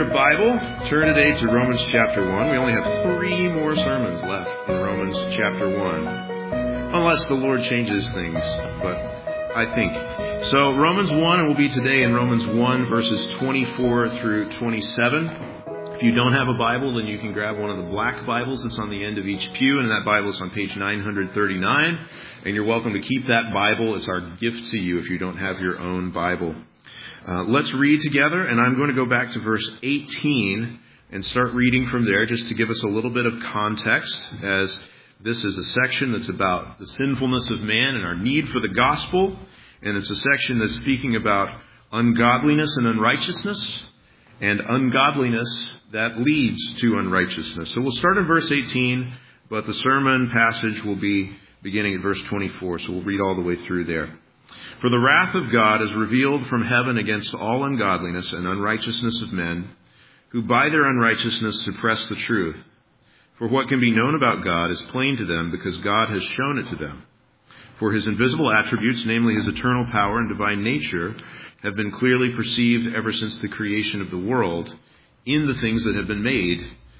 your Bible, turn today to Romans chapter 1. We only have 3 more sermons left in Romans chapter 1. Unless the Lord changes things, but I think. So Romans 1, and we'll be today in Romans 1, verses 24 through 27. If you don't have a Bible, then you can grab one of the black Bibles that's on the end of each pew, and that Bible is on page 939. And you're welcome to keep that Bible. It's our gift to you if you don't have your own Bible. Let's read together, and I'm going to go back to verse 18 and start reading from there just to give us a little bit of context, as this is a section that's about the sinfulness of man and our need for the gospel, and it's a section that's speaking about ungodliness and unrighteousness, and ungodliness that leads to unrighteousness. So we'll start in verse 18, but the sermon passage will be beginning at verse 24, so we'll read all the way through there. For the wrath of God is revealed from heaven against all ungodliness and unrighteousness of men, who by their unrighteousness suppress the truth. For what can be known about God is plain to them, because God has shown it to them. For his invisible attributes, namely his eternal power and divine nature, have been clearly perceived ever since the creation of the world in the things that have been made,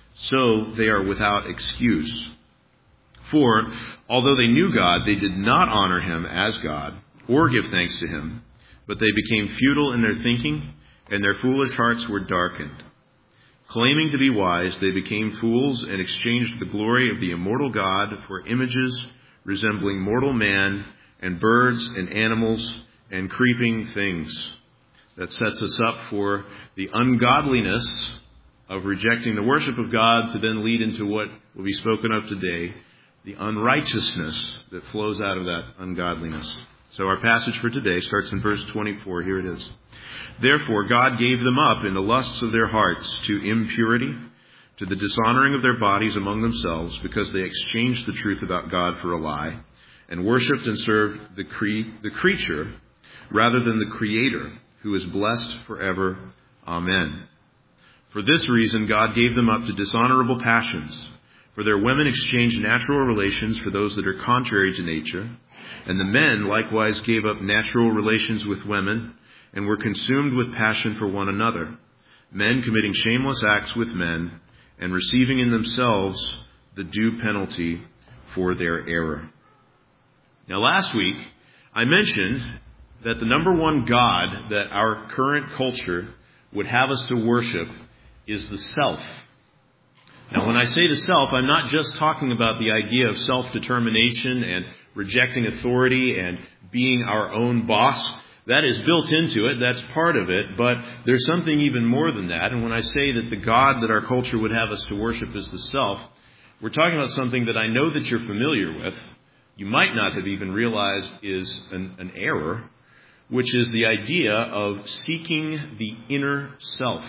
so they are without excuse. For although they knew God, they did not honor him as God, or give thanks to him, but they became futile in their thinking, and their foolish hearts were darkened. Claiming to be wise, they became fools and exchanged the glory of the immortal God for images resembling mortal man and birds and animals and creeping things. That sets us up for the ungodliness of rejecting the worship of God to then lead into what will be spoken of today, the unrighteousness that flows out of that ungodliness. So our passage for today starts in verse 24. Here it is. Therefore God gave them up in the lusts of their hearts to impurity, to the dishonoring of their bodies among themselves, because they exchanged the truth about God for a lie, and worshipped and served the creature rather than the Creator, who is blessed forever. Amen. For this reason God gave them up to dishonorable passions. For their women exchanged natural relations for those that are contrary to nature. And the men likewise gave up natural relations with women, and were consumed with passion for one another, men committing shameless acts with men, and receiving in themselves the due penalty for their error. Now last week, I mentioned that the number one god that our current culture would have us to worship is the self. Now, when I say the self, I'm not just talking about the idea of self-determination and rejecting authority and being our own boss. That is built into it. That's part of it. But there's something even more than that. And when I say that the God that our culture would have us to worship is the self, we're talking about something that I know that you're familiar with. You might not have even realized is an error, which is the idea of seeking the inner self.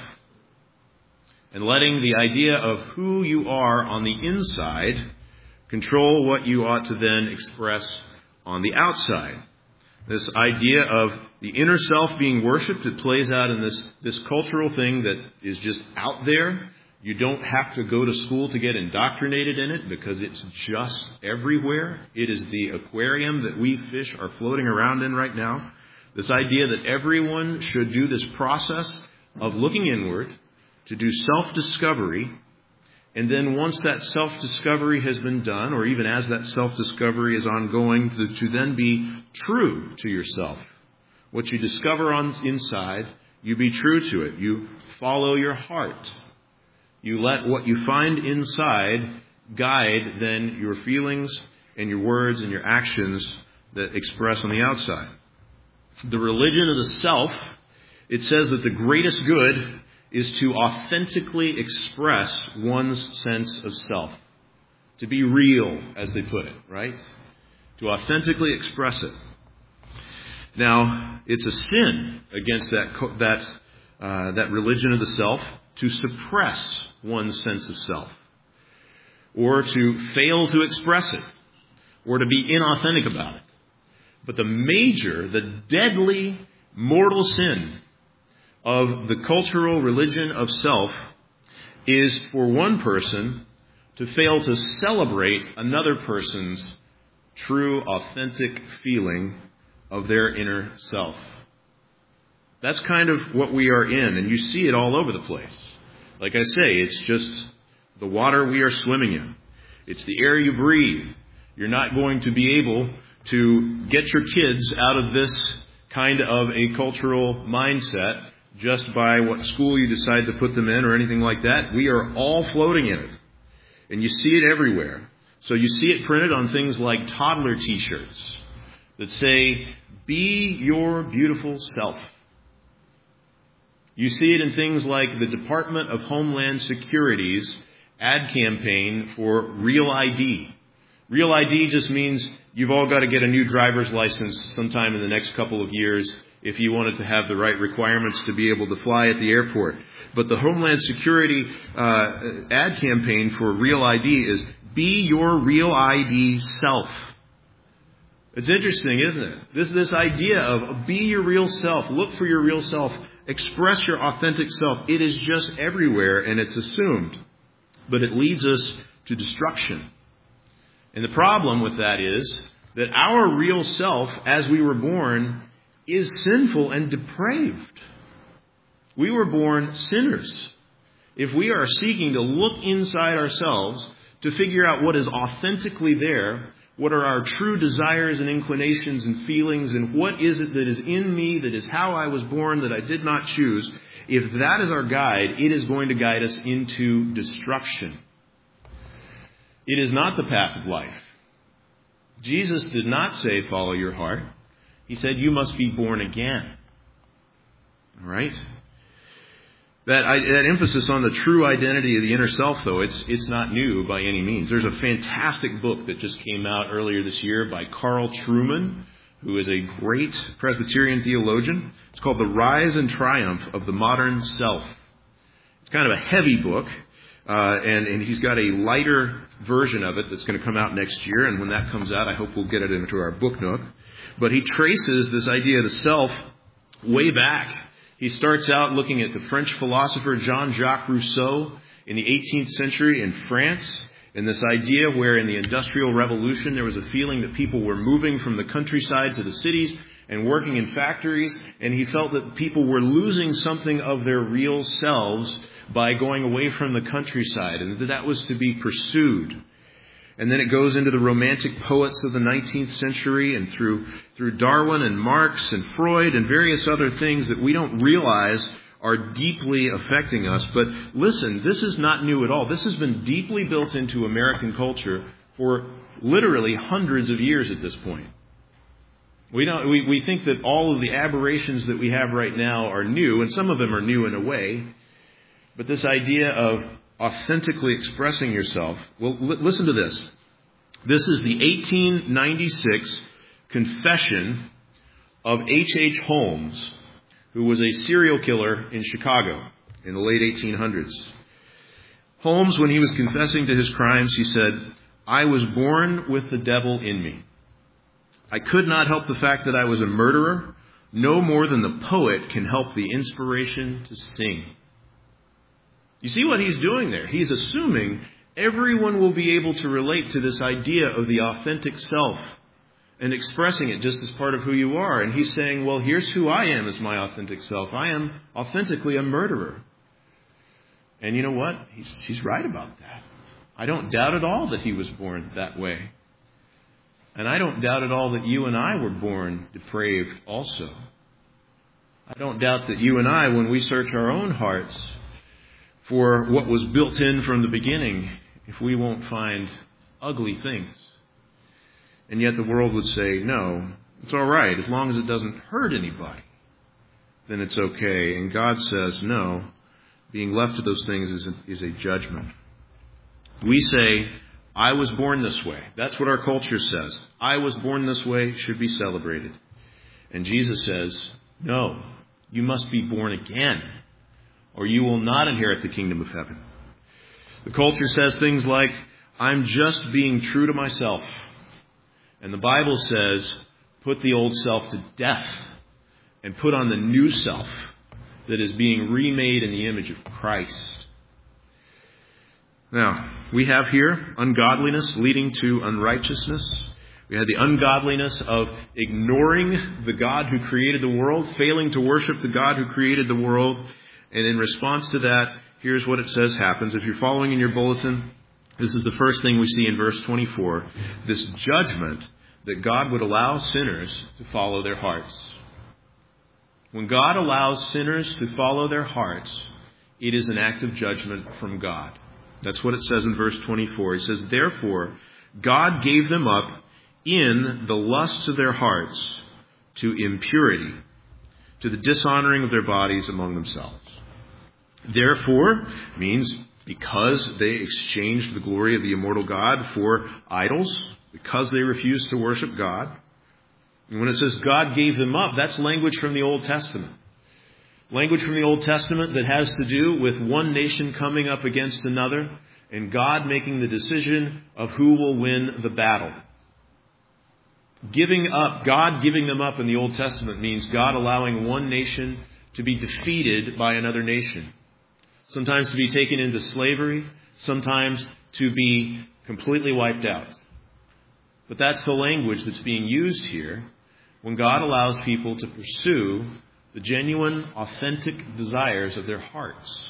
And letting the idea of who you are on the inside control what you ought to then express on the outside. This idea of the inner self being worshipped, it plays out in this cultural thing that is just out there. You don't have to go to school to get indoctrinated in it, because it's just everywhere. It is the aquarium that we fish are floating around in right now. This idea that everyone should do this process of looking inward, to do self-discovery, and then once that self-discovery has been done, or even as that self-discovery is ongoing, to then be true to yourself. What you discover on inside, you be true to it. You follow your heart. You let what you find inside guide then your feelings and your words and your actions that express on the outside. The religion of the self, it says that the greatest good is to authentically express one's sense of self. To be real, as they put it, right? To authentically express it. Now, it's a sin against that religion of the self to suppress one's sense of self, or to fail to express it, or to be inauthentic about it. But the deadly, mortal sin of the cultural religion of self is for one person to fail to celebrate another person's true, authentic feeling of their inner self. That's kind of what we are in, and you see it all over the place. Like I say, it's just the water we are swimming in. It's the air you breathe. You're not going to be able to get your kids out of this kind of a cultural mindset just by what school you decide to put them in or anything like that. We are all floating in it. And you see it everywhere. So you see it printed on things like toddler t-shirts that say, "Be your beautiful self." You see it in things like the Department of Homeland Security's ad campaign for Real ID. Real ID just means you've all got to get a new driver's license sometime in the next couple of years if you wanted to have the right requirements to be able to fly at the airport. But the Homeland Security ad campaign for Real ID is, "Be your Real ID self." It's interesting, isn't it? This idea of be your real self, look for your real self, express your authentic self. It is just everywhere, and it's assumed. But it leads us to destruction. And the problem with that is that our real self, as we were born, is sinful and depraved. We were born sinners. If we are seeking to look inside ourselves to figure out what is authentically there, what are our true desires and inclinations and feelings, and what is it that is in me, that is how I was born, that I did not choose, if that is our guide, it is going to guide us into destruction. It is not the path of life. Jesus did not say, "Follow your heart." He said, "You must be born again." All right? That emphasis on the true identity of the inner self, though, it's not new by any means. There's a fantastic book that just came out earlier this year by Carl Trueman, who is a great Presbyterian theologian. It's called The Rise and Triumph of the Modern Self. It's kind of a heavy book, and he's got a lighter version of it that's going to come out next year, and when that comes out, I hope we'll get it into our book nook. But he traces this idea of the self way back. He starts out looking at the French philosopher Jean-Jacques Rousseau in the 18th century in France, and this idea where in the Industrial Revolution there was a feeling that people were moving from the countryside to the cities and working in factories, and he felt that people were losing something of their real selves by going away from the countryside, and that was to be pursued. And then it goes into the Romantic poets of the 19th century and through Darwin and Marx and Freud and various other things that we don't realize are deeply affecting us. But listen, this is not new at all. This has been deeply built into American culture for literally hundreds of years at this point. We think that all of the aberrations that we have right now are new, and some of them are new in a way. But this idea of authentically expressing yourself. Well, listen to this. This is the 1896 confession of H.H. Holmes, who was a serial killer in Chicago in the late 1800s. Holmes, when he was confessing to his crimes, he said, "I was born with the devil in me. I could not help the fact that I was a murderer, no more than the poet can help the inspiration to sing." You see what he's doing there? He's assuming everyone will be able to relate to this idea of the authentic self and expressing it just as part of who you are. And he's saying, well, here's who I am as my authentic self. I am authentically a murderer. And you know what? He's right about that. I don't doubt at all that he was born that way. And I don't doubt at all that you and I were born depraved also. I don't doubt that you and I, when we search our own hearts for what was built in from the beginning, if we won't find ugly things. And yet the world would say, no, it's all right. As long as it doesn't hurt anybody, then it's okay. And God says, no, being left to those things is a judgment. We say, I was born this way. That's what our culture says. I was born this way, should be celebrated. And Jesus says, no, you must be born again, or you will not inherit the kingdom of heaven. The culture says things like, I'm just being true to myself. And the Bible says, put the old self to death and put on the new self that is being remade in the image of Christ. Now, we have here ungodliness leading to unrighteousness. We had the ungodliness of ignoring the God who created the world, failing to worship the God who created the world. And in response to that, here's what it says happens. If you're following in your bulletin, this is the first thing we see in verse 24. This judgment that God would allow sinners to follow their hearts. When God allows sinners to follow their hearts, it is an act of judgment from God. That's what it says in verse 24. It says, therefore, God gave them up in the lusts of their hearts to impurity, to the dishonoring of their bodies among themselves. Therefore means because they exchanged the glory of the immortal God for idols, because they refused to worship God. And when it says God gave them up, that's language from the Old Testament. Language from the Old Testament that has to do with one nation coming up against another and God making the decision of who will win the battle. God giving them up in the Old Testament means God allowing one nation to be defeated by another nation. Sometimes to be taken into slavery, sometimes to be completely wiped out. But that's the language that's being used here when God allows people to pursue the genuine, authentic desires of their hearts.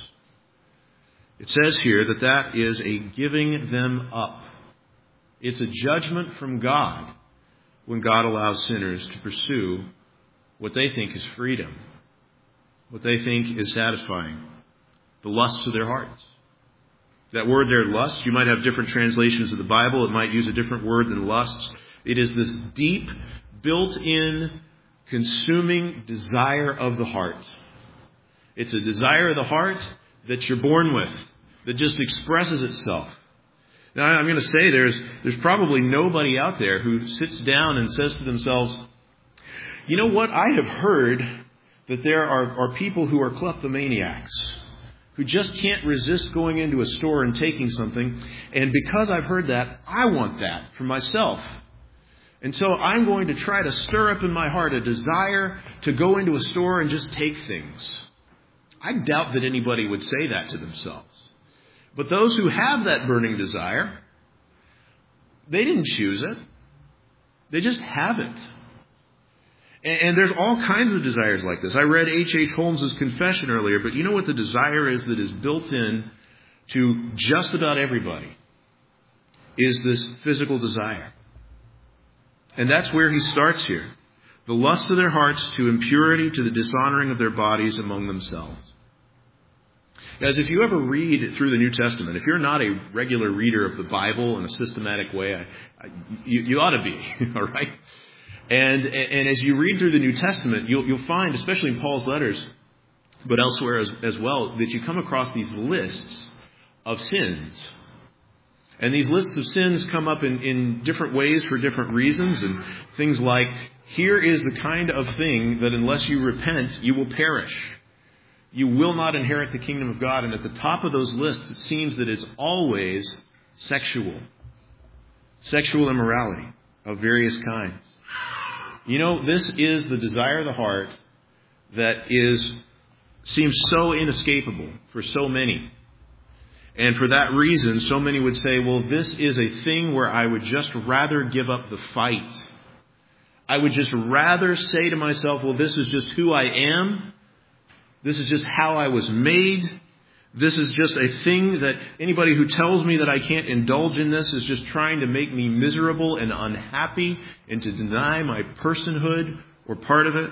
It says here that is a giving them up. It's a judgment from God when God allows sinners to pursue what they think is freedom, what they think is satisfying, the lusts of their hearts. That word there, lust, you might have different translations of the Bible. It might use a different word than lusts. It is this deep, built-in, consuming desire of the heart. It's a desire of the heart that you're born with, that just expresses itself. Now, I'm going to say there's probably nobody out there who sits down and says to themselves, you know what, I have heard that there are people who are kleptomaniacs, who just can't resist going into a store and taking something. And because I've heard that, I want that for myself. And so I'm going to try to stir up in my heart a desire to go into a store and just take things. I doubt that anybody would say that to themselves. But those who have that burning desire, they didn't choose it. They just have it. And there's all kinds of desires like this. I read H.H. Holmes' confession earlier, but you know what the desire is that is built in to just about everybody? Is this physical desire. And that's where he starts here. The lust of their hearts to impurity, to the dishonoring of their bodies among themselves. Guys, if you ever read through the New Testament, if you're not a regular reader of the Bible in a systematic way, you ought to be, all right? And as you read through the New Testament, you'll find, especially in Paul's letters, but elsewhere as well, that you come across these lists of sins. And these lists of sins come up in different ways for different reasons. And things like, here is the kind of thing that unless you repent, you will perish. You will not inherit the kingdom of God. And at the top of those lists, it seems that it's always sexual immorality of various kinds. You know, this is the desire of the heart that seems so inescapable for so many. And for that reason, so many would say, well, this is a thing where I would just rather give up the fight. I would just rather say to myself, well, this is just who I am. This is just how I was made. This is just a thing that anybody who tells me that I can't indulge in this is just trying to make me miserable and unhappy and to deny my personhood or part of it.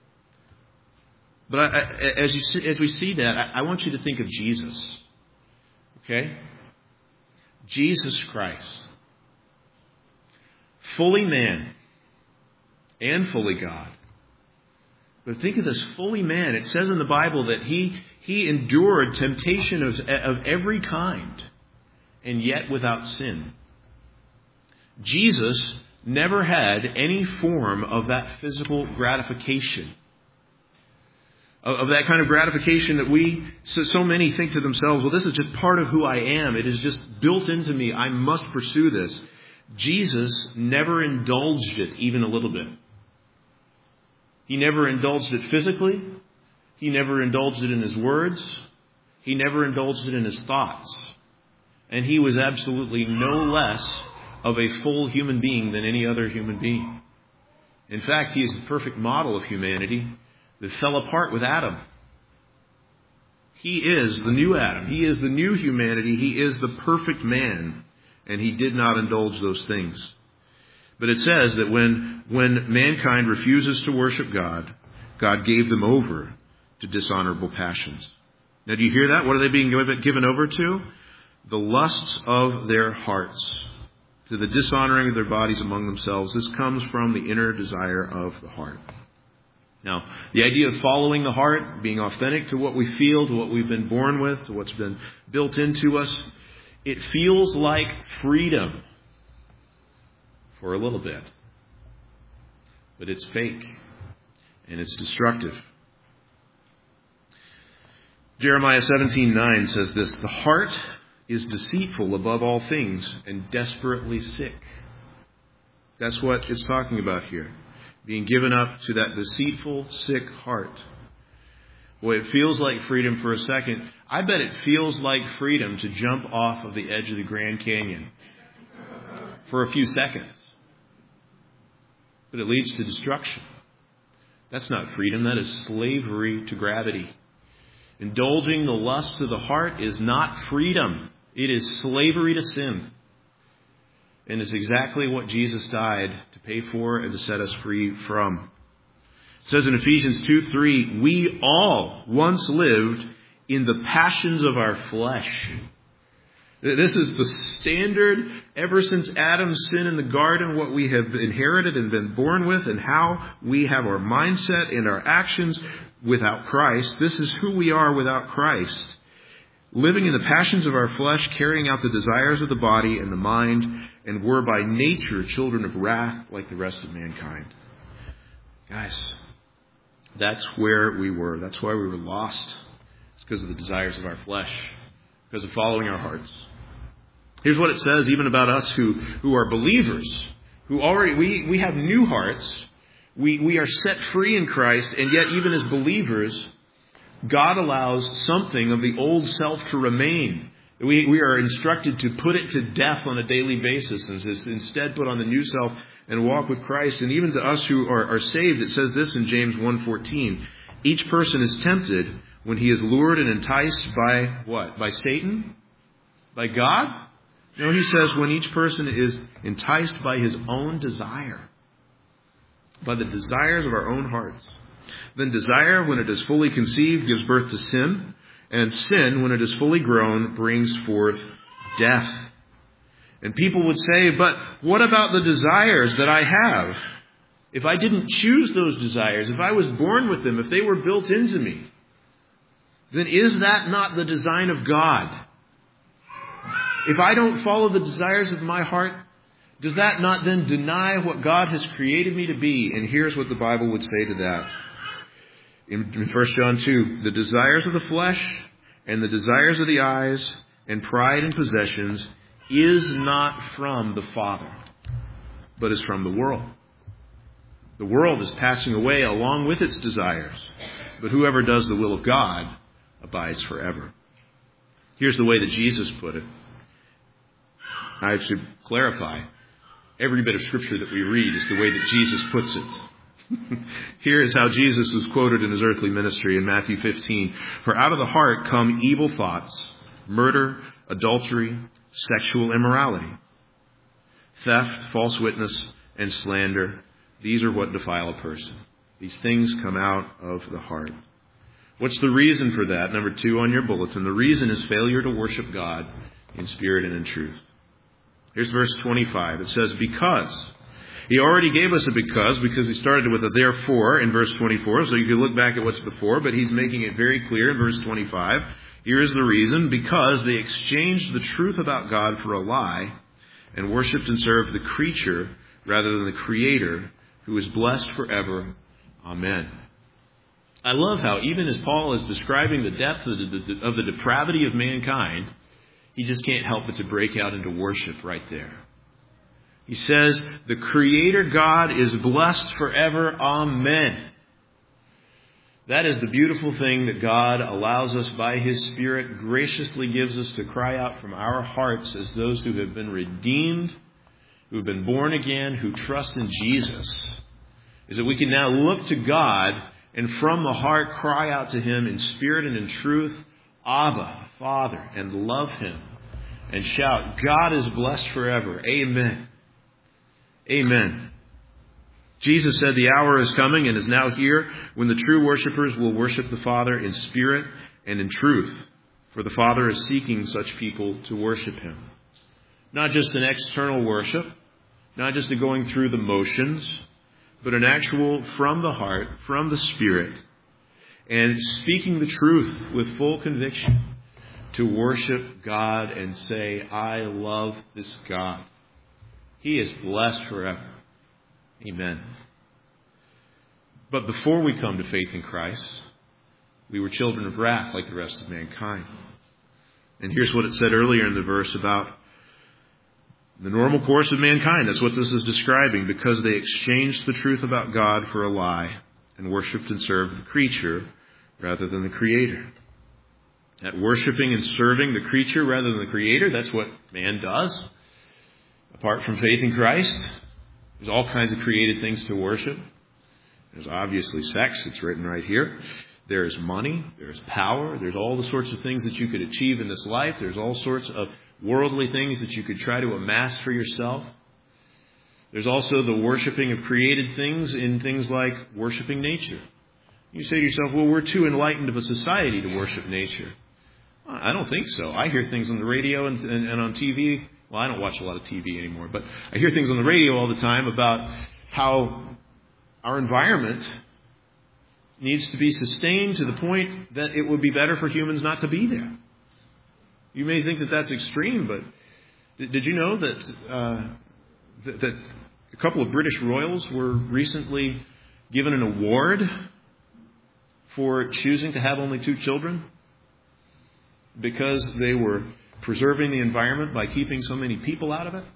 But as we see that, I want you to think of Jesus. Okay? Jesus Christ. Fully man and fully God. But think of this, fully man. It says in the Bible that he endured temptation of every kind, and yet without sin. Jesus never had any form of that physical gratification. Of that kind of gratification that so many think to themselves, well, this is just part of who I am. It is just built into me. I must pursue this. Jesus never indulged it even a little bit. He never indulged it physically. He never indulged it in his words. He never indulged it in his thoughts. And he was absolutely no less of a full human being than any other human being. In fact, he is the perfect model of humanity that fell apart with Adam. He is the new Adam. He is the new humanity. He is the perfect man. And he did not indulge those things. But it says that when mankind refuses to worship God, God gave them over to dishonorable passions. Now, do you hear that? What are they being given over to? The lusts of their hearts, to the dishonoring of their bodies among themselves. This comes from the inner desire of the heart. Now, the idea of following the heart, being authentic to what we feel, to what we've been born with, to what's been built into us, it feels like freedom for a little bit. But it's fake, and it's destructive. Jeremiah 17:9 says this, "The heart is deceitful above all things and desperately sick." That's what it's talking about here. Being given up to that deceitful, sick heart. Boy, it feels like freedom for a second. I bet it feels like freedom to jump off of the edge of the Grand Canyon for a few seconds. But it leads to destruction. That's not freedom. That is slavery to gravity. Indulging the lusts of the heart is not freedom. It is slavery to sin. And it's exactly what Jesus died to pay for and to set us free from. It says in Ephesians 2:3, "We all once lived in the passions of our flesh." This is the standard ever since Adam's sin in the garden, what we have inherited and been born with, and how we have our mindset and our actions without Christ. This is who we are without Christ. Living in the passions of our flesh, carrying out the desires of the body and the mind, and were by nature children of wrath like the rest of mankind. Guys, that's where we were. That's why we were lost. It's because of the desires of our flesh, because of following our hearts. Here's what it says even about us who are believers, who already, we have new hearts. We are set free in Christ, and yet even as believers, God allows something of the old self to remain. We are instructed to put it to death on a daily basis and to instead put on the new self and walk with Christ. And even to us who are saved, it says this in James 1:14. Each person is tempted when he is lured and enticed by what? By Satan? By God? No, he says when each person is enticed by his own desire. By the desires of our own hearts. Then desire, when it is fully conceived, gives birth to sin. And sin, when it is fully grown, brings forth death. And people would say, but what about the desires that I have? If I didn't choose those desires, if I was born with them, if they were built into me, then is that not the design of God? If I don't follow the desires of my heart, does that not then deny what God has created me to be? And here's what the Bible would say to that. In 1 John 2, the desires of the flesh and the desires of the eyes and pride and possessions is not from the Father, but is from the world. The world is passing away along with its desires, but whoever does the will of God abides forever. Here's the way that Jesus put it. I should clarify. Every bit of Scripture that we read is the way that Jesus puts it. Here is how Jesus was quoted in his earthly ministry in Matthew 15. For out of the heart come evil thoughts, murder, adultery, sexual immorality, theft, false witness, and slander. These are what defile a person. These things come out of the heart. What's the reason for that? Number 2 on your bulletin. The reason is failure to worship God in spirit and in truth. Here's verse 25. It says, because. He already gave us a because he started with a therefore in verse 24. So you can look back at what's before, but he's making it very clear in verse 25. Here is the reason. Because they exchanged the truth about God for a lie and worshipped and served the creature rather than the Creator, who is blessed forever. Amen. I love how even as Paul is describing the depth of the depravity of mankind, he just can't help but to break out into worship right there. He says, the Creator God is blessed forever. Amen. That is the beautiful thing that God allows us by His Spirit, graciously gives us to cry out from our hearts as those who have been redeemed, who have been born again, who trust in Jesus, is that we can now look to God and from the heart cry out to Him in spirit and in truth, Abba, Father, and love Him and shout, God is blessed forever. Amen. Amen. Jesus said the hour is coming and is now here when the true worshipers will worship the Father in spirit and in truth. For the Father is seeking such people to worship Him. Not just an external worship, not just a going through the motions, but an actual from the heart, from the Spirit, and speaking the truth with full conviction to worship God and say, I love this God. He is blessed forever. Amen. But before we come to faith in Christ, we were children of wrath like the rest of mankind. And here's what it said earlier in the verse about the normal course of mankind. That's what this is describing. Because they exchanged the truth about God for a lie and worshipped and served the creature rather than the Creator. That worshiping and serving the creature rather than the Creator, that's what man does. Apart from faith in Christ, there's all kinds of created things to worship. There's obviously sex. It's written right here. There's money. There's power. There's all the sorts of things that you could achieve in this life. There's all sorts of worldly things that you could try to amass for yourself. There's also the worshiping of created things in things like worshiping nature. You say to yourself, well, we're too enlightened of a society to worship nature. I don't think so. I hear things on the radio and on TV. Well, I don't watch a lot of TV anymore, but I hear things on the radio all the time about how our environment needs to be sustained to the point that it would be better for humans not to be there. You may think that that's extreme, but did you know that that a couple of British royals were recently given an award for choosing to have only 2 children because they were preserving the environment by keeping so many people out of it?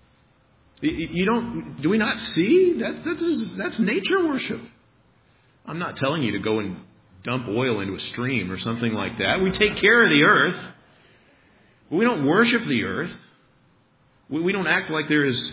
Do we not see? That's nature worship. I'm not telling you to go and dump oil into a stream or something like that. We take care of the earth. We don't worship the earth. We don't act like there is...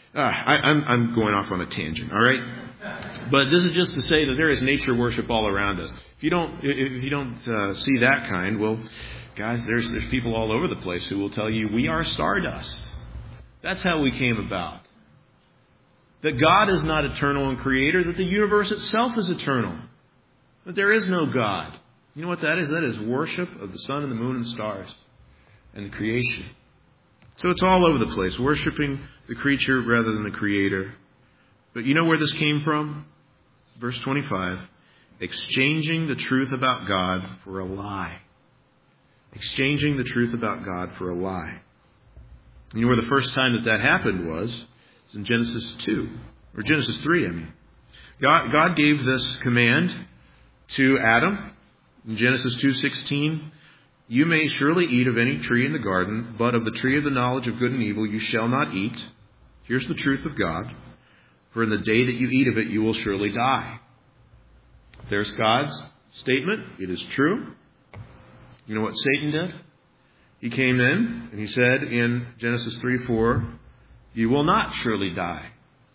I'm going off on a tangent, all right? But this is just to say that there is nature worship all around us. If you don't see that kind, well, guys, there's people all over the place who will tell you we are stardust. That's how we came about. That God is not eternal and creator, that the universe itself is eternal. That there is no God. You know what that is? That is worship of the sun and the moon and stars and the creation. So it's all over the place, worshiping the creature rather than the Creator. But you know where this came from? Verse 25. Exchanging the truth about God for a lie. Exchanging the truth about God for a lie. You know where the first time that happened was? It's in Genesis 2. Or Genesis 3, I mean. God gave this command to Adam in Genesis 2:16. You may surely eat of any tree in the garden, but of the tree of the knowledge of good and evil you shall not eat. Here's the truth of God. For in the day that you eat of it, you will surely die. There's God's statement. It is true. You know what Satan did? He came in and he said in Genesis 3:4, you will not surely die.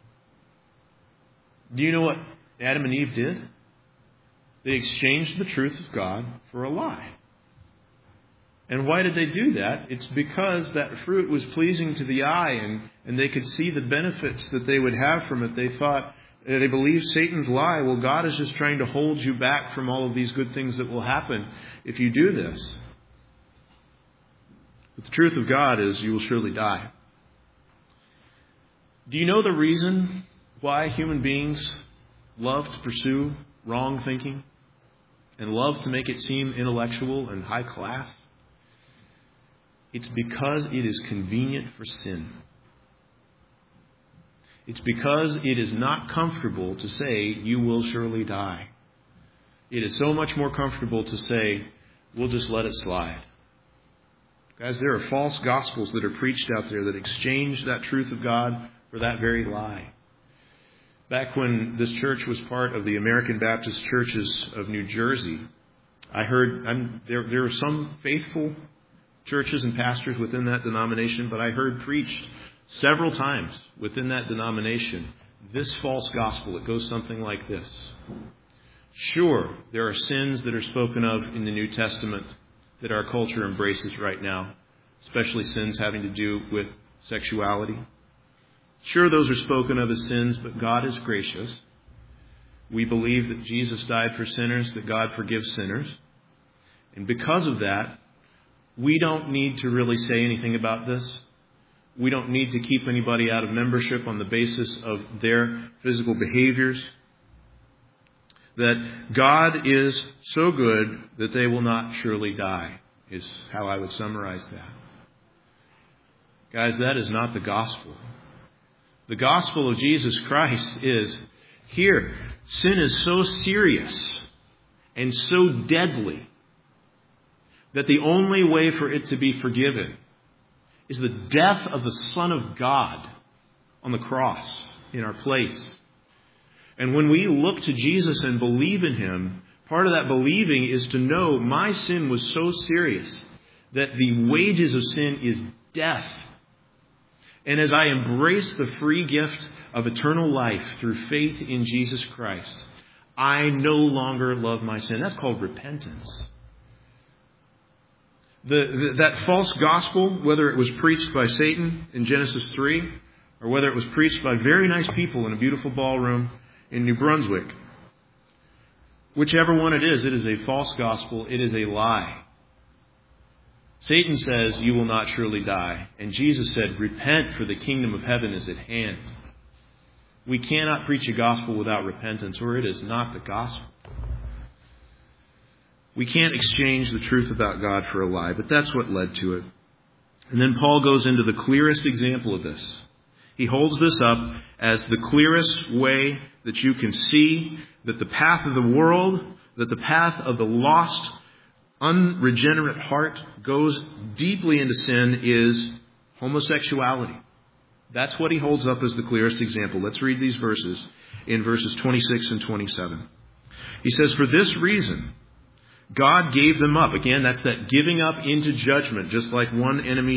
Do you know what Adam and Eve did? They exchanged the truth of God for a lie. And why did they do that? It's because that fruit was pleasing to the eye and they could see the benefits that they would have from it. They believed Satan's lie. Well, God is just trying to hold you back from all of these good things that will happen if you do this. But the truth of God is you will surely die. Do you know the reason why human beings love to pursue wrong thinking and love to make it seem intellectual and high class? It's because it is convenient for sin. It's because it is not comfortable to say, you will surely die. It is so much more comfortable to say, we'll just let it slide. Guys, there are false gospels that are preached out there that exchange that truth of God for that very lie. Back when this church was part of the American Baptist Churches of New Jersey, I heard there are some faithful churches and pastors within that denomination, but I heard preached several times within that denomination this false gospel. It goes something like this. Sure, there are sins that are spoken of in the New Testament that our culture embraces right now, especially sins having to do with sexuality. Sure, those are spoken of as sins, but God is gracious. We believe that Jesus died for sinners, that God forgives sinners. And because of that, we don't need to really say anything about this. We don't need to keep anybody out of membership on the basis of their physical behaviors. That God is so good that they will not surely die, is how I would summarize that. Guys, that is not the gospel. The gospel of Jesus Christ is, here, sin is so serious and so deadly that the only way for it to be forgiven is the death of the Son of God on the cross in our place. And when we look to Jesus and believe in Him, part of that believing is to know my sin was so serious that the wages of sin is death. And as I embrace the free gift of eternal life through faith in Jesus Christ, I no longer love my sin. That's called repentance. That false gospel, whether it was preached by Satan in Genesis 3, or whether it was preached by very nice people in a beautiful ballroom in New Brunswick, whichever one it is a false gospel, it is a lie. Satan says, you will not surely die. And Jesus said, repent, for the kingdom of heaven is at hand. We cannot preach a gospel without repentance, or it is not the gospel. We can't exchange the truth about God for a lie, but that's what led to it. And then Paul goes into the clearest example of this. He holds this up as the clearest way that you can see that the path of the world, that the path of the lost, unregenerate heart goes deeply into sin is homosexuality. That's what he holds up as the clearest example. Let's read these verses in verses 26 and 27. He says, for this reason, God gave them up. Again, that's that giving up into judgment, just like one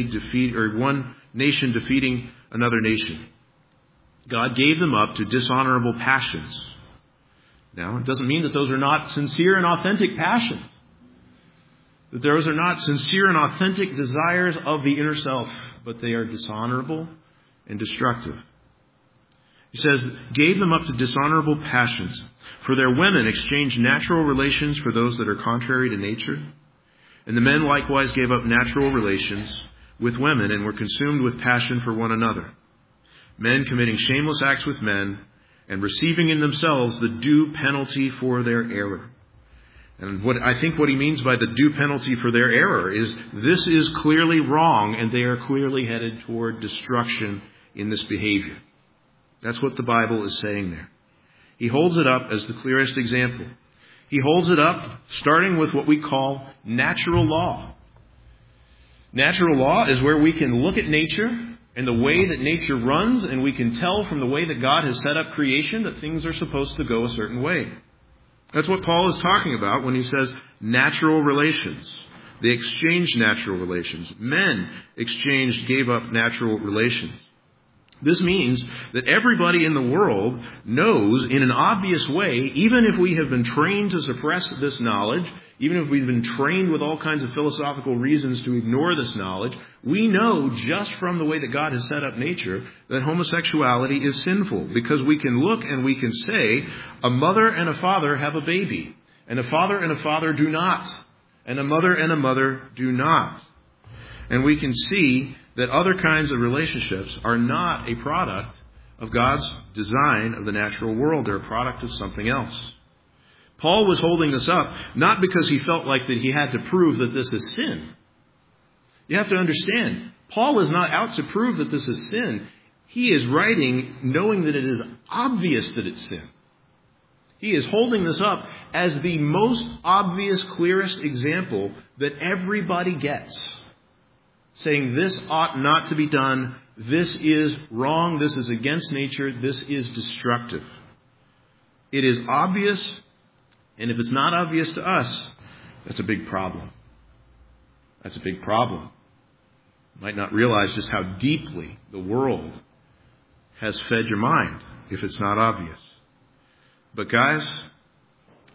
nation defeating another nation. God gave them up to dishonorable passions. Now, it doesn't mean that those are not sincere and authentic passions. That those are not sincere and authentic desires of the inner self, but they are dishonorable and destructive. He says, gave them up to dishonorable passions. For their women exchanged natural relations for those that are contrary to nature. And the men likewise gave up natural relations with women and were consumed with passion for one another. Men committing shameless acts with men and receiving in themselves the due penalty for their error. And what he means by the due penalty for their error is this is clearly wrong and they are clearly headed toward destruction in this behavior. That's what the Bible is saying there. He holds it up as the clearest example. He holds it up starting with what we call natural law. Natural law is where we can look at nature and the way that nature runs, and we can tell from the way that God has set up creation that things are supposed to go a certain way. That's what Paul is talking about when he says natural relations. They exchanged natural relations. Men gave up natural relations. This means that everybody in the world knows in an obvious way, even if we have been trained to suppress this knowledge, even if we've been trained with all kinds of philosophical reasons to ignore this knowledge, we know just from the way that God has set up nature that homosexuality is sinful, because we can look and we can say a mother and a father have a baby, and a father do not, and a mother do not. And we can see that other kinds of relationships are not a product of God's design of the natural world. They're a product of something else. Paul was holding this up not because he felt like that he had to prove that this is sin. You have to understand, Paul is not out to prove that this is sin. He is writing knowing that it is obvious that it's sin. He is holding this up as the most obvious, clearest example that everybody gets. Saying this ought not to be done, this is wrong, this is against nature, this is destructive. It is obvious, and if it's not obvious to us, that's a big problem. That's a big problem. You might not realize just how deeply the world has fed your mind if it's not obvious. But guys,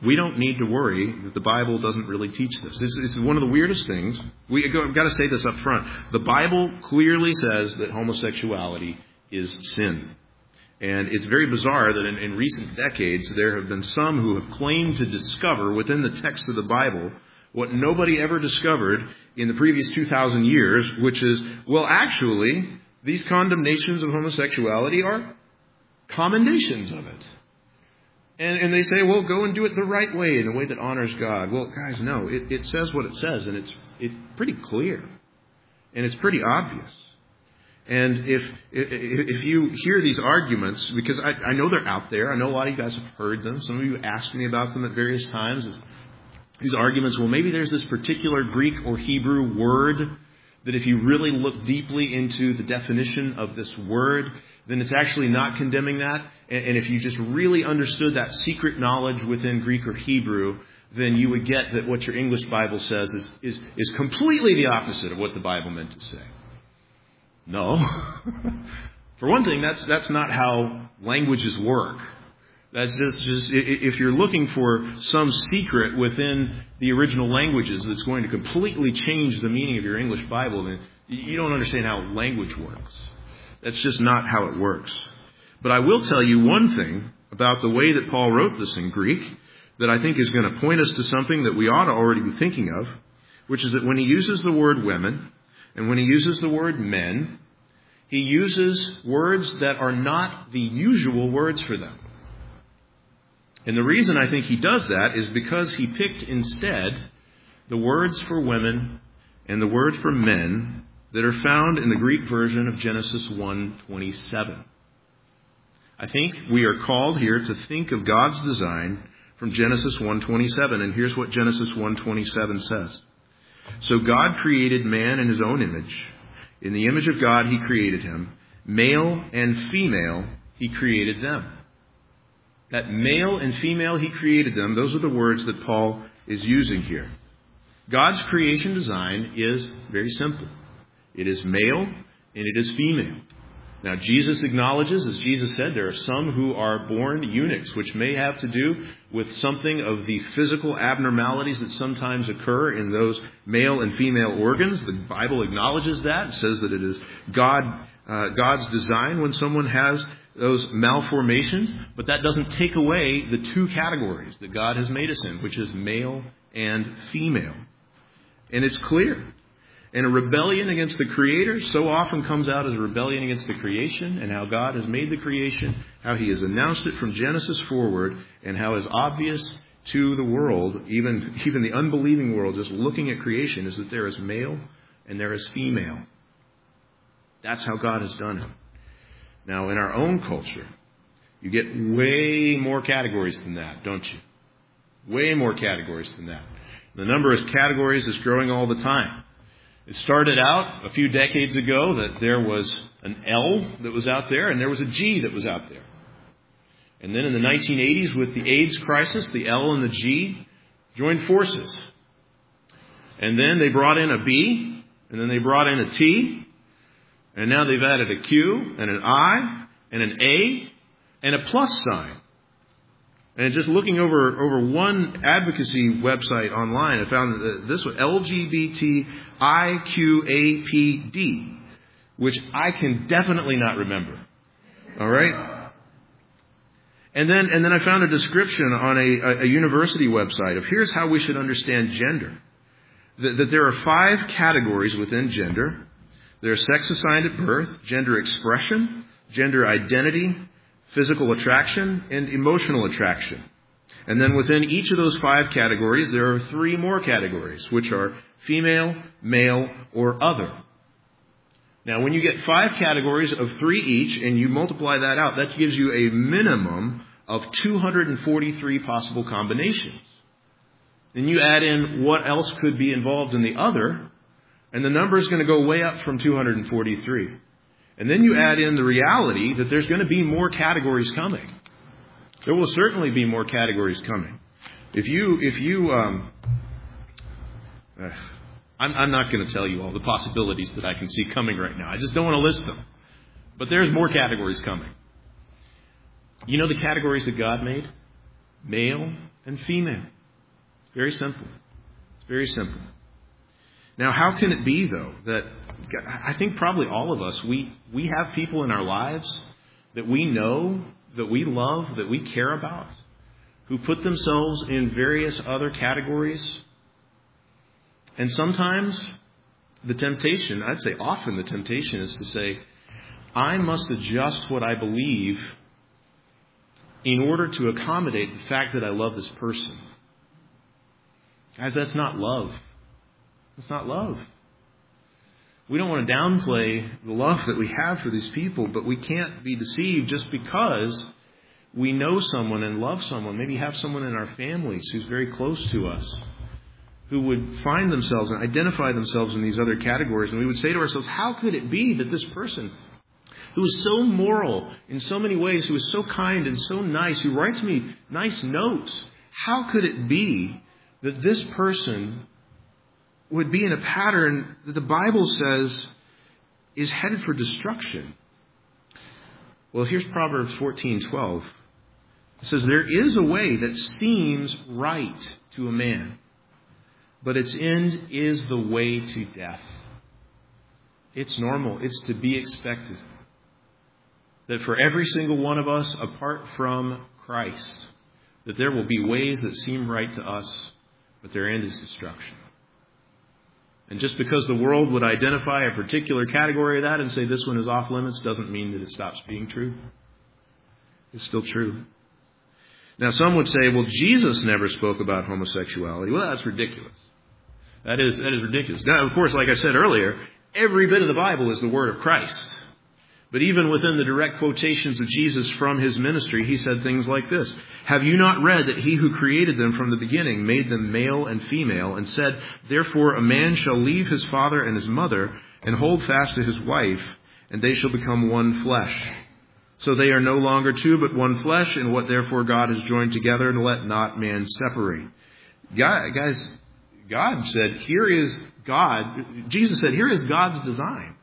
we don't need to worry that the Bible doesn't really teach this. It's one of the weirdest things. I've got to say this up front. The Bible clearly says that homosexuality is sin. And it's very bizarre that in recent decades there have been some who have claimed to discover within the text of the Bible what nobody ever discovered in the previous 2,000 years, which is, well, actually, these condemnations of homosexuality are commendations of it. And they say, well, go and do it the right way, in a way that honors God. Well, guys, no. It says what it says, and it's pretty clear. And it's pretty obvious. And if you hear these arguments, because I know they're out there. I know a lot of you guys have heard them. Some of you asked me about them at various times. These arguments, well, maybe there's this particular Greek or Hebrew word that if you really look deeply into the definition of this word, then it's actually not condemning that. And if you just really understood that secret knowledge within Greek or Hebrew, then you would get that what your English Bible says is completely the opposite of what the Bible meant to say. No. For one thing, that's not how languages work. That's just if you're looking for some secret within the original languages that's going to completely change the meaning of your English Bible, then you don't understand how language works. That's just not how it works. But I will tell you one thing about the way that Paul wrote this in Greek that I think is going to point us to something that we ought to already be thinking of, which is that when he uses the word women and when he uses the word men, he uses words that are not the usual words for them. And the reason I think he does that is because he picked instead the words for women and the word for men that are found in the Greek version of Genesis 1:27. I think we are called here to think of God's design from Genesis 1:27, and here's what Genesis 1:27 says. So God created man in his own image. In the image of God he created him. Male and female he created them. That male and female he created them, those are the words that Paul is using here. God's creation design is very simple. It is male and it is female. Now, Jesus acknowledges, as Jesus said, there are some who are born eunuchs, which may have to do with something of the physical abnormalities that sometimes occur in those male and female organs. The Bible acknowledges that. It says that it is God's design when someone has those malformations, but that doesn't take away the two categories that God has made us in, which is male and female. And it's clear. And a rebellion against the Creator so often comes out as a rebellion against the creation and how God has made the creation, how He has announced it from Genesis forward, and how is obvious to the world, even the unbelieving world, just looking at creation, is that there is male and there is female. That's how God has done it. Now, in our own culture, you get way more categories than that, don't you? Way more categories than that. The number of categories is growing all the time. It started out a few decades ago that there was an L that was out there and there was a G that was out there. And then in the 1980s with the AIDS crisis, the L and the G joined forces. And then they brought in a B, and then they brought in a T, and now they've added a Q and an I and an A and a plus sign. And just looking over one advocacy website online, I found that this was LGBTIQAPD, which I can definitely not remember. All right? And then I found a description on a university website of here's how we should understand gender. That there are 5 categories within gender. There are sex assigned at birth, gender expression, gender identity, physical attraction, and emotional attraction. And then within each of those 5 categories, there are 3 more categories, which are female, male, or other. Now, when you get 5 categories of 3 each, and you multiply that out, that gives you a minimum of 243 possible combinations. Then you add in what else could be involved in the other, and the number is going to go way up from 243. And then you add in the reality that there's going to be more categories coming. There will certainly be more categories coming. I'm not going to tell you all the possibilities that I can see coming right now. I just don't want to list them. But there's more categories coming. You know the categories that God made? male and female. Very simple. It's very simple. Now, how can it be, though, that I think probably all of us, we have people in our lives that we know, that we love, that we care about, who put themselves in various other categories. And sometimes the temptation, I'd say often the temptation, is to say, I must adjust what I believe in order to accommodate the fact that I love this person. Guys, that's not love. That's not love. We don't want to downplay the love that we have for these people, but we can't be deceived just because we know someone and love someone, maybe have someone in our families who's very close to us, who would find themselves and identify themselves in these other categories. And we would say to ourselves, how could it be that this person who is so moral in so many ways, who is so kind and so nice, who writes me nice notes, how could it be that this person would be in a pattern that the Bible says is headed for destruction? Well, here's Proverbs 14:12. It says, there is a way that seems right to a man, but its end is the way to death. It's normal. It's to be expected that for every single one of us, apart from Christ, that there will be ways that seem right to us, but their end is destruction. And just because the world would identify a particular category of that and say this one is off limits doesn't mean that it stops being true. It's still true. Now, some would say, well, Jesus never spoke about homosexuality. Well, that's ridiculous. That is ridiculous. Now, of course, like I said earlier, every bit of the Bible is the Word of Christ. But even within the direct quotations of Jesus from his ministry, he said things like this. Have you not read that he who created them from the beginning made them male and female, and said, therefore a man shall leave his father and his mother and hold fast to his wife, and they shall become one flesh. So they are no longer two, but one flesh, and what therefore God has joined together, and let not man separate. God said, here is God. Jesus said, here is God's design.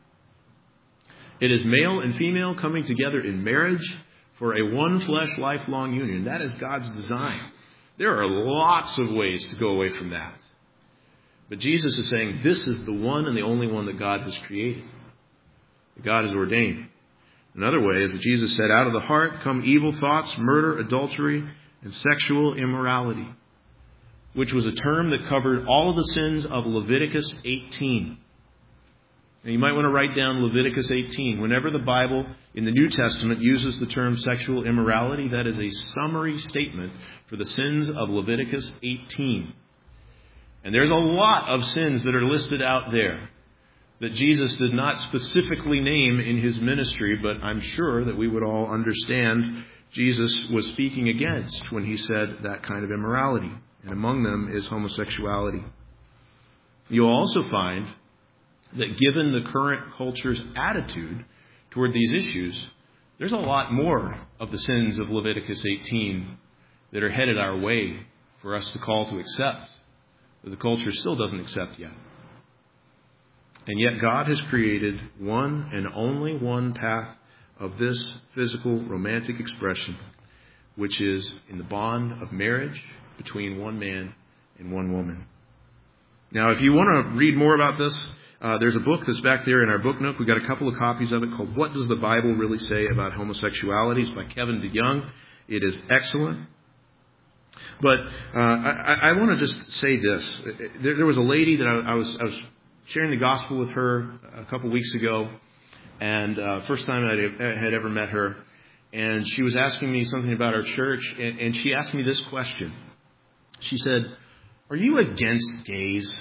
It is male and female coming together in marriage for a one-flesh, lifelong union. That is God's design. There are lots of ways to go away from that. But Jesus is saying this is the one and the only one that God has created, that God has ordained. Another way is that Jesus said, out of the heart come evil thoughts, murder, adultery, and sexual immorality, which was a term that covered all of the sins of Leviticus 18. And you might want to write down Leviticus 18. Whenever the Bible in the New Testament uses the term sexual immorality, that is a summary statement for the sins of Leviticus 18. And there's a lot of sins that are listed out there that Jesus did not specifically name in his ministry, but I'm sure that we would all understand Jesus was speaking against when he said that kind of immorality. And among them is homosexuality. You'll also find that given the current culture's attitude toward these issues, there's a lot more of the sins of Leviticus 18 that are headed our way for us to call to accept, that the culture still doesn't accept yet. And yet God has created one and only one path of this physical romantic expression, which is in the bond of marriage between one man and one woman. Now, if you want to read more about this, there's a book that's back there in our book nook. We've got a couple of copies of it called What Does the Bible Really Say About Homosexuality? It's by Kevin DeYoung. It is excellent. But I want to just say this. There was a lady that I was sharing the gospel with her a couple weeks ago, and first time I had ever met her. And she was asking me something about our church, and she asked me this question. She said, are you against gays?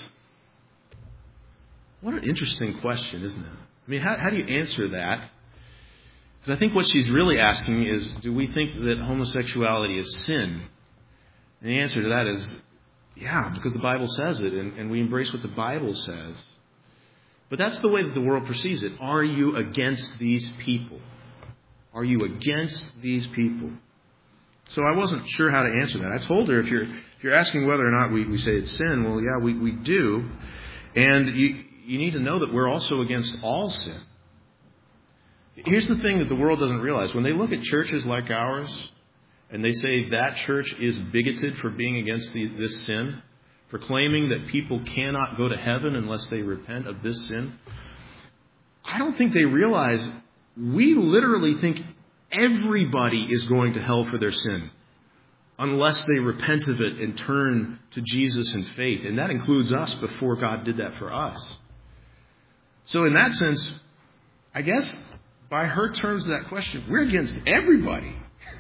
What an interesting question, isn't it? I mean, how do you answer that? Because I think what she's really asking is, do we think that homosexuality is sin? And the answer to that is, yeah, because the Bible says it, and we embrace what the Bible says. But that's the way that the world perceives it. Are you against these people? Are you against these people? So I wasn't sure how to answer that. I told her, if you're asking whether or not we say it's sin, well, yeah, we do. And you need to know that we're also against all sin. Here's the thing that the world doesn't realize. When they look at churches like ours, and they say that church is bigoted for being against this sin, for claiming that people cannot go to heaven unless they repent of this sin, I don't think they realize we literally think everybody is going to hell for their sin unless they repent of it and turn to Jesus in faith. And that includes us before God did that for us. So in that sense, I guess by her terms of that question, we're against everybody.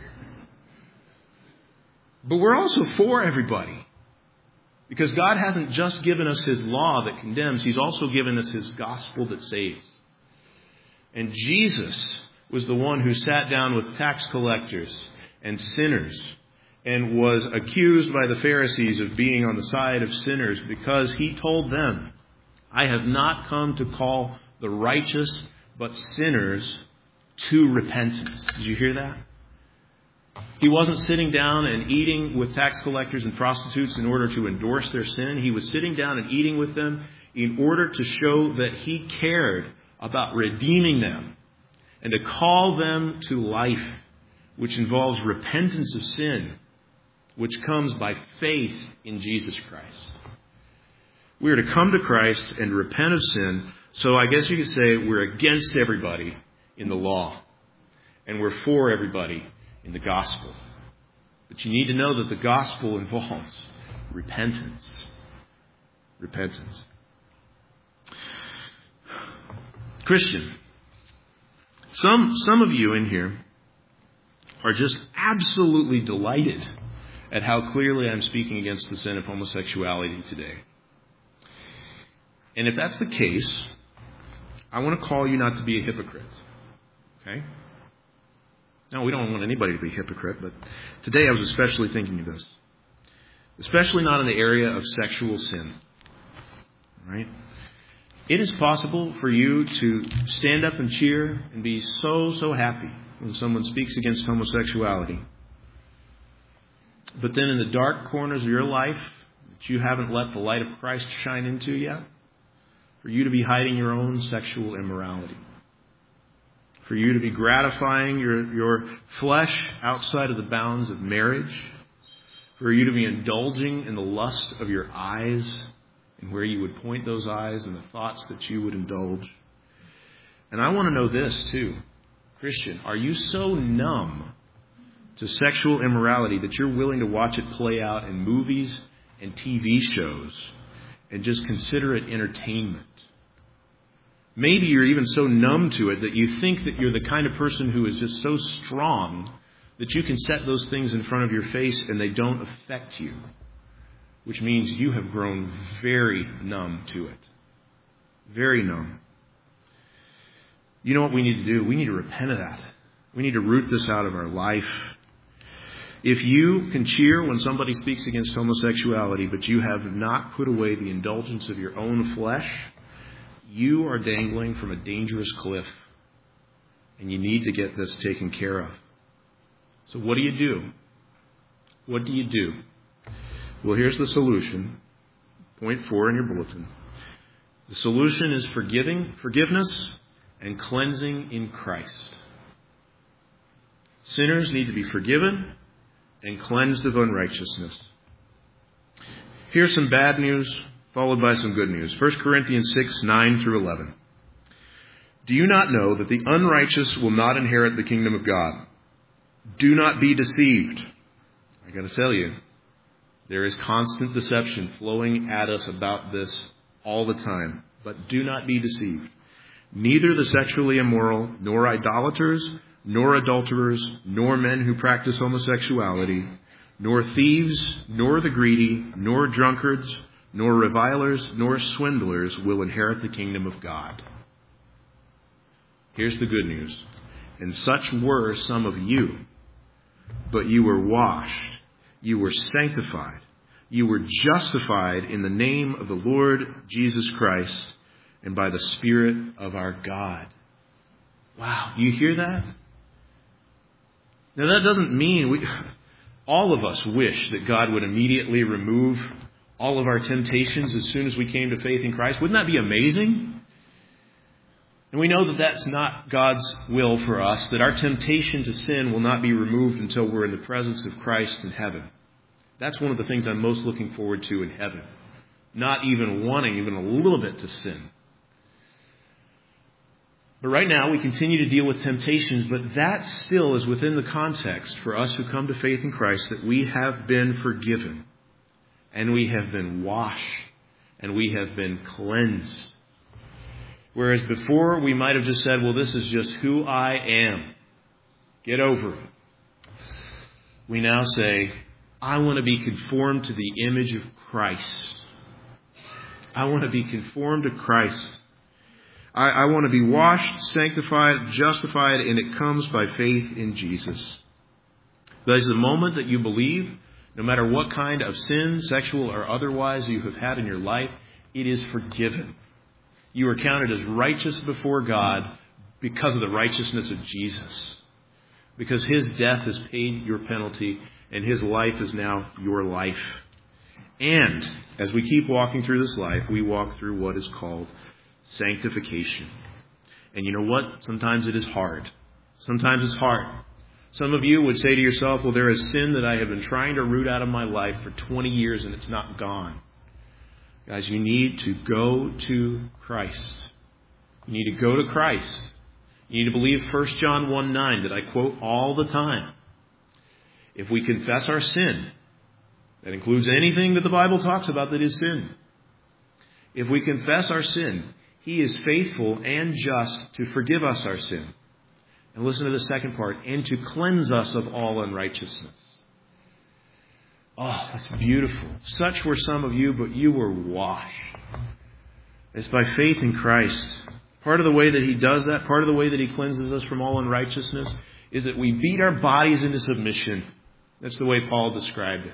But we're also for everybody. Because God hasn't just given us His law that condemns, He's also given us His gospel that saves. And Jesus was the one who sat down with tax collectors and sinners and was accused by the Pharisees of being on the side of sinners because He told them, I have not come to call the righteous but sinners to repentance. Did you hear that? He wasn't sitting down and eating with tax collectors and prostitutes in order to endorse their sin. He was sitting down and eating with them in order to show that He cared about redeeming them and to call them to life, which involves repentance of sin, which comes by faith in Jesus Christ. We are to come to Christ and repent of sin. So I guess you could say we're against everybody in the law, and we're for everybody in the gospel. But you need to know that the gospel involves repentance. Repentance. Christian, some of you in here are just absolutely delighted at how clearly I'm speaking against the sin of homosexuality today. And if that's the case, I want to call you not to be a hypocrite. Okay? Now, we don't want anybody to be a hypocrite, but today I was especially thinking of this. Especially not in the area of sexual sin. Right? It is possible for you to stand up and cheer and be so happy when someone speaks against homosexuality. But then in the dark corners of your life that you haven't let the light of Christ shine into yet, for you to be hiding your own sexual immorality. For you to be gratifying your flesh outside of the bounds of marriage. For you to be indulging in the lust of your eyes and where you would point those eyes and the thoughts that you would indulge. And I want to know this too. Christian, are you so numb to sexual immorality that you're willing to watch it play out in movies and TV shows and just consider it entertainment? Maybe you're even so numb to it that you think that you're the kind of person who is just so strong that you can set those things in front of your face and they don't affect you. Which means you have grown very numb to it. Very numb. You know what we need to do? We need to repent of that. We need to root this out of our life. If you can cheer when somebody speaks against homosexuality, but you have not put away the indulgence of your own flesh, you are dangling from a dangerous cliff. And you need to get this taken care of. So what do you do? What do you do? Well, here's the solution. Point 4 in your bulletin. The solution is forgiveness and cleansing in Christ. Sinners need to be forgiven and cleansed of unrighteousness. Here's some bad news, followed by some good news. 1 Corinthians 6, 9 through 11. Do you not know that the unrighteous will not inherit the kingdom of God? Do not be deceived. I got to tell you, there is constant deception flowing at us about this all the time. But do not be deceived. Neither the sexually immoral, nor idolaters, nor adulterers, nor men who practice homosexuality, nor thieves, nor the greedy, nor drunkards, nor revilers, nor swindlers will inherit the kingdom of God. Here's the good news. And such were some of you. But you were washed. You were sanctified. You were justified in the name of the Lord Jesus Christ and by the Spirit of our God. Wow, you hear that? Now that doesn't mean all of us wish that God would immediately remove all of our temptations as soon as we came to faith in Christ. Wouldn't that be amazing? And we know that that's not God's will for us, that our temptation to sin will not be removed until we're in the presence of Christ in heaven. That's one of the things I'm most looking forward to in heaven. Not even wanting even a little bit to sin. But right now we continue to deal with temptations, but that still is within the context for us who come to faith in Christ that we have been forgiven and we have been washed and we have been cleansed. Whereas before we might have just said, well, this is just who I am. Get over it. We now say, I want to be conformed to the image of Christ. I want to be conformed to Christ. I want to be washed, sanctified, justified, and it comes by faith in Jesus. That is the moment that you believe, no matter what kind of sin, sexual or otherwise, you have had in your life, it is forgiven. You are counted as righteous before God because of the righteousness of Jesus. Because His death has paid your penalty and His life is now your life. And as we keep walking through this life, we walk through what is called sanctification. And you know what? Sometimes it is hard. Sometimes it's hard. Some of you would say to yourself, well, there is sin that I have been trying to root out of my life for 20 years and it's not gone. Guys, you need to go to Christ. You need to go to Christ. You need to believe 1 John 1:9 that I quote all the time. If we confess our sin, that includes anything that the Bible talks about that is sin. If we confess our sin, He is faithful and just to forgive us our sin. And listen to the second part, and to cleanse us of all unrighteousness. Oh, that's beautiful. Such were some of you, but you were washed. It's by faith in Christ. Part of the way that He does that, part of the way that He cleanses us from all unrighteousness, is that we beat our bodies into submission. That's the way Paul described it.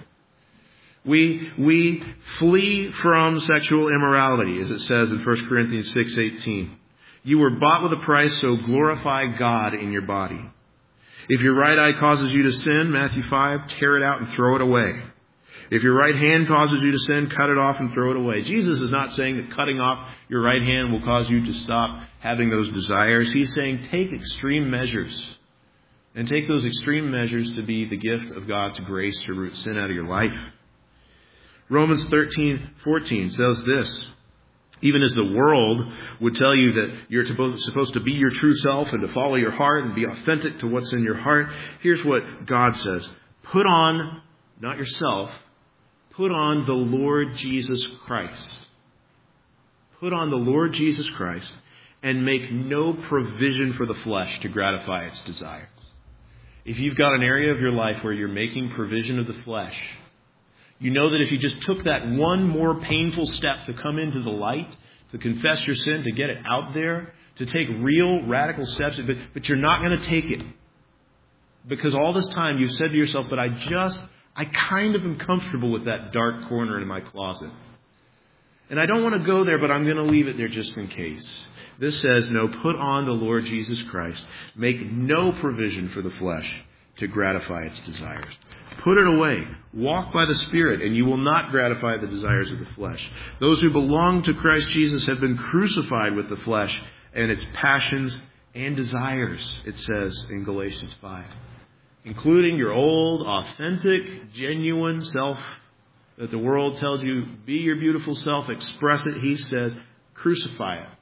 We flee from sexual immorality, as it says in 1 Corinthians 6:18. You were bought with a price, so glorify God in your body. If your right eye causes you to sin, Matthew 5, tear it out and throw it away. If your right hand causes you to sin, cut it off and throw it away. Jesus is not saying that cutting off your right hand will cause you to stop having those desires. He's saying take extreme measures. And take those extreme measures to be the gift of God's grace to root sin out of your life. Romans 13:14 says this. Even as the world would tell you that you're supposed to be your true self and to follow your heart and be authentic to what's in your heart, here's what God says. Put on, not yourself, put on the Lord Jesus Christ. Put on the Lord Jesus Christ and make no provision for the flesh to gratify its desires. If you've got an area of your life where you're making provision of the flesh, you know that if you just took that one more painful step to come into the light, to confess your sin, to get it out there, to take real radical steps, but you're not going to take it. Because all this time you've said to yourself, but I kind of am comfortable with that dark corner in my closet. And I don't want to go there, but I'm going to leave it there just in case. This says, no, put on the Lord Jesus Christ. Make no provision for the flesh to gratify its desires. Put it away. Walk by the Spirit, and you will not gratify the desires of the flesh. Those who belong to Christ Jesus have been crucified with the flesh and its passions and desires, it says in Galatians 5. Including your old, authentic, genuine self that the world tells you, be your beautiful self, express it. He says, crucify it.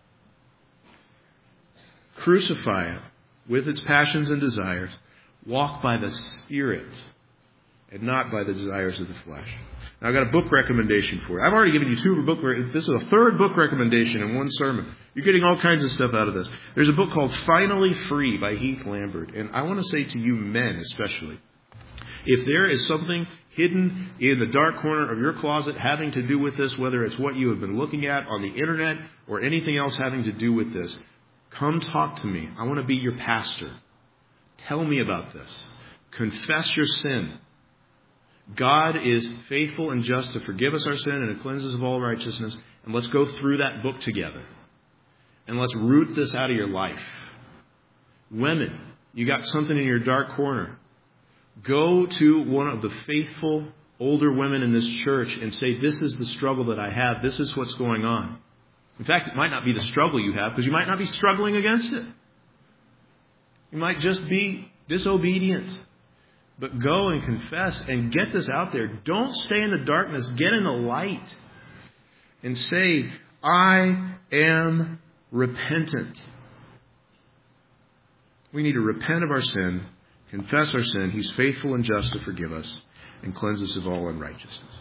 Crucify it with its passions and desires. Walk by the Spirit and not by the desires of the flesh. Now, I've got a book recommendation for you. I've already given you two book recommendations. This is a third book recommendation in one sermon. You're getting all kinds of stuff out of this. There's a book called Finally Free by Heath Lambert. And I want to say to you men especially, if there is something hidden in the dark corner of your closet having to do with this, whether it's what you have been looking at on the internet or anything else having to do with this, come talk to me. I want to be your pastor. Tell me about this. Confess your sin. God is faithful and just to forgive us our sin and to cleanse us of all righteousness. And let's go through that book together. And let's root this out of your life. Women, you got something in your dark corner. Go to one of the faithful older women in this church and say, this is the struggle that I have. This is what's going on. In fact, it might not be the struggle you have because you might not be struggling against it. You might just be disobedient. But go and confess and get this out there. Don't stay in the darkness. Get in the light. And say, I am repentant. We need to repent of our sin, confess our sin. He's faithful and just to forgive us and cleanse us of all unrighteousness.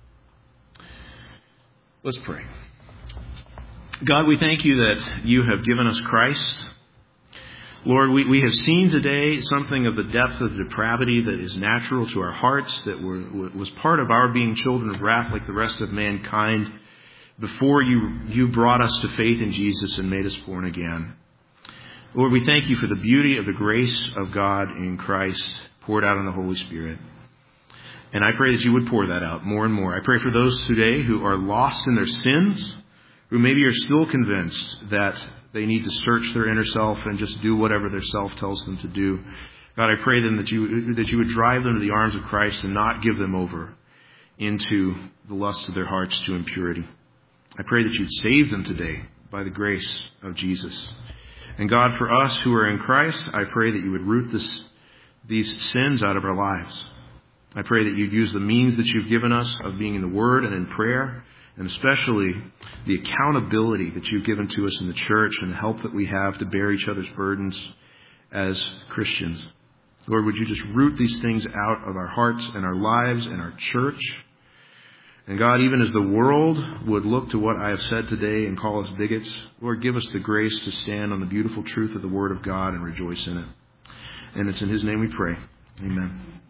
Let's pray. God, we thank you that you have given us Christ. Lord, we have seen today something of the depth of depravity that is natural to our hearts, that was part of our being children of wrath like the rest of mankind before you brought us to faith in Jesus and made us born again. Lord, we thank you for the beauty of the grace of God in Christ poured out in the Holy Spirit. And I pray that you would pour that out more and more. I pray for those today who are lost in their sins, who maybe are still convinced that they need to search their inner self and just do whatever their self tells them to do. God, I pray then that you would drive them to the arms of Christ and not give them over into the lusts of their hearts to impurity. I pray that you'd save them today by the grace of Jesus. And God, for us who are in Christ, I pray that you would root these sins out of our lives. I pray that you'd use the means that you've given us of being in the Word and in prayer, and especially the accountability that you've given to us in the church and the help that we have to bear each other's burdens as Christians. Lord, would you just root these things out of our hearts and our lives and our church? And God, even as the world would look to what I have said today and call us bigots, Lord, give us the grace to stand on the beautiful truth of the Word of God and rejoice in it. And it's in His name we pray. Amen.